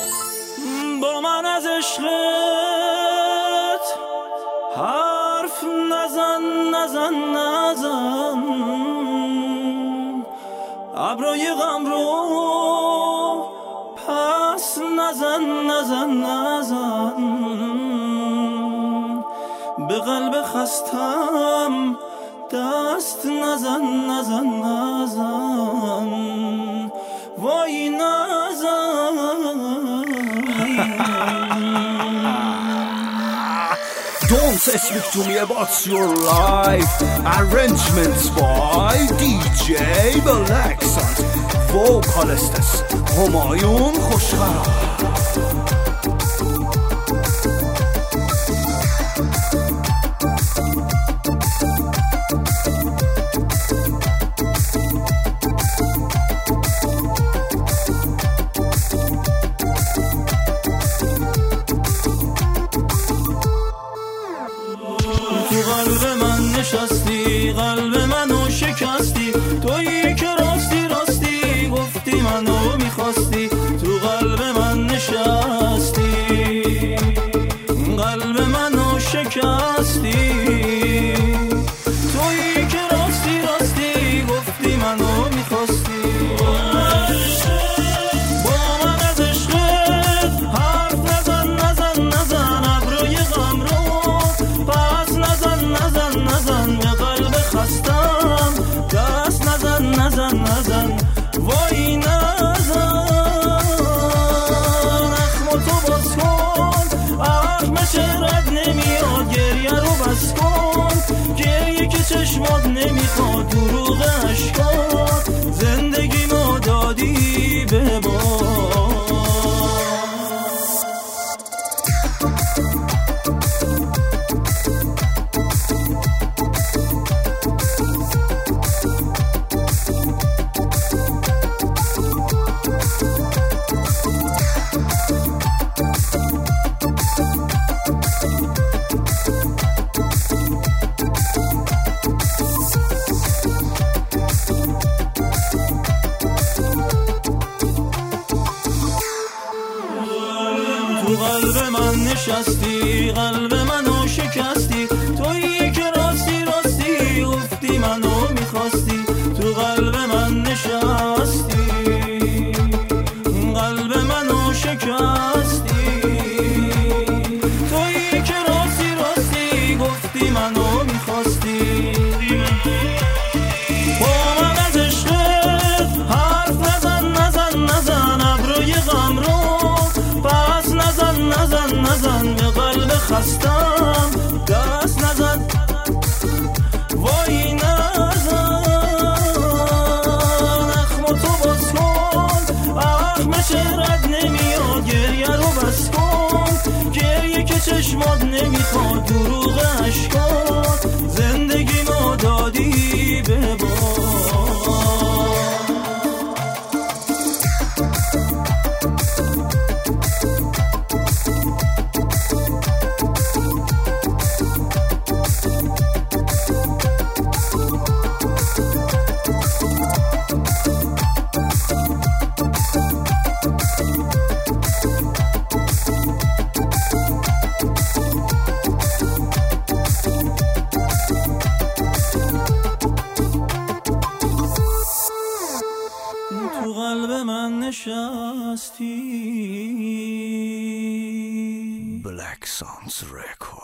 با من از عشقت حرف نزن نزن نزن، ابروی غم رو پس نزن نزن نزن، به قلب خستم دست نزن نزن نزن، وای نزن. Don't speak to me about your life. Arrangements by DJ Black Sound. Vocalists همایون خوشخرام. تو قلب من نشستی، قلب منو شکستی، تویی که راستی راستی گفتی منو میخواستی. تو قلب من نشستی، قلب منو شکستی، تویی که راستی راستی گفتی منو میخواستی. دست نزن نزن نزن، وای نزن. اخمو تو باز کن، اخم چهرت نمیاد، گریه رو بس کن، گریه که چشمات نمیخواد، دروغ عشقات زندگی ما دادی به باد. تو قلب من نشستی، قلب منو شکستی، تویی که راستی راستی گفتی منو میخواستی. تو قلب من نشستی، قلب منو شکستی، تویی که راستی راستی گفتی منو میخواستی. با من از عشقت حرف نزن نزن نزن، ابروی غم رو پس نزن نزن نزن، به قلب خستم دست نزن، وای نزن. اخمو تو باز کن، اخم چهرت نمیاد، گریه رو بس کن، گریه که چشمات نمیخواد، دروغ عشقات زندگی ما دادی به باد. تو قلب من نشستی. Black Sounds Record.